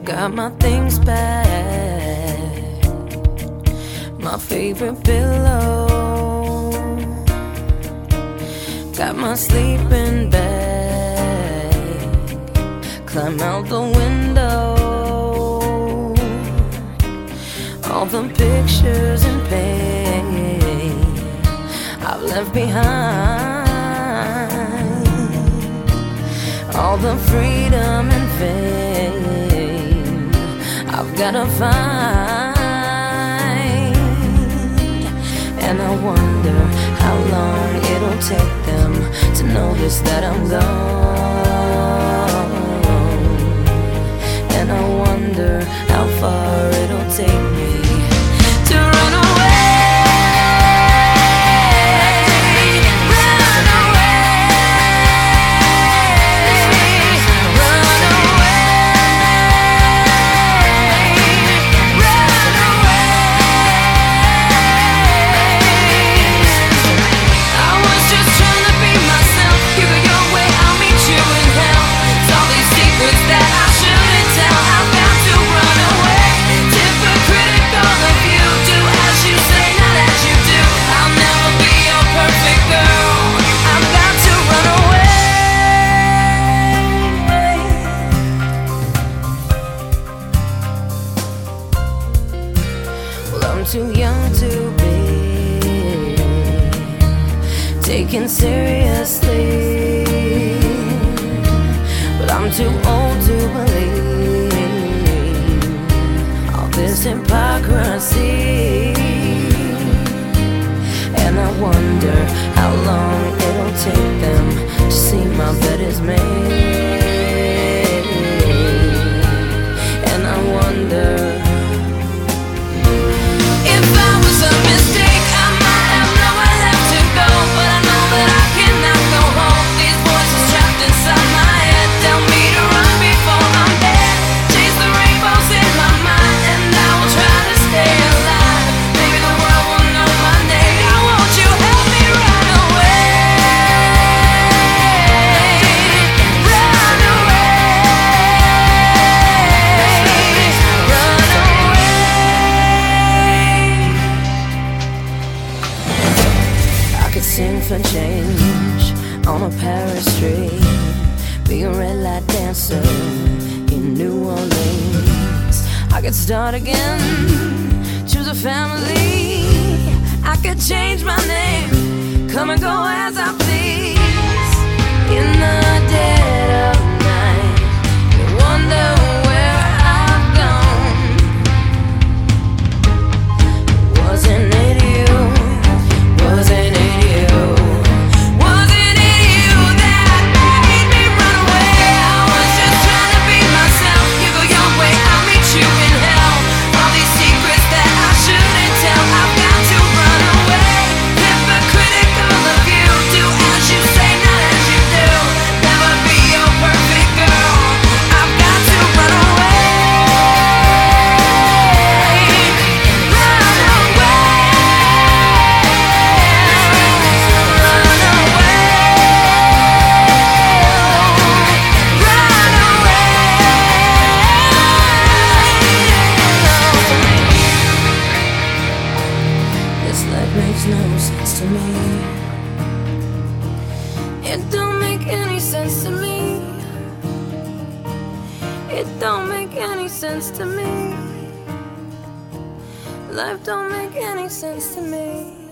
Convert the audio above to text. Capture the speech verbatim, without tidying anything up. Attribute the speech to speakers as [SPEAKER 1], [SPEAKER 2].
[SPEAKER 1] got my things back, my favorite pillow, got my sleeping bag, climb out the window, all the pictures and pain I've left behind, all the freedom and fame I've gotta find. And I wonder how long it'll take them to notice that I'm gone. And I wonder how far it'll take me to run away. I'm too young to be taken seriously, but I'm too old to believe all this hypocrisy. And I wonder how long it'll take them to see my bed is made. And I wonder sing for change on a Paris street, be a red light dancer in New Orleans. I could start again, choose a family, I could change my name, come and go as I please. In the dead of night, you wonder where I've gone. Wasn't it you? Wasn't it makes no sense to me. It don't make any sense to me. It don't make any sense to me. Life don't make any sense to me.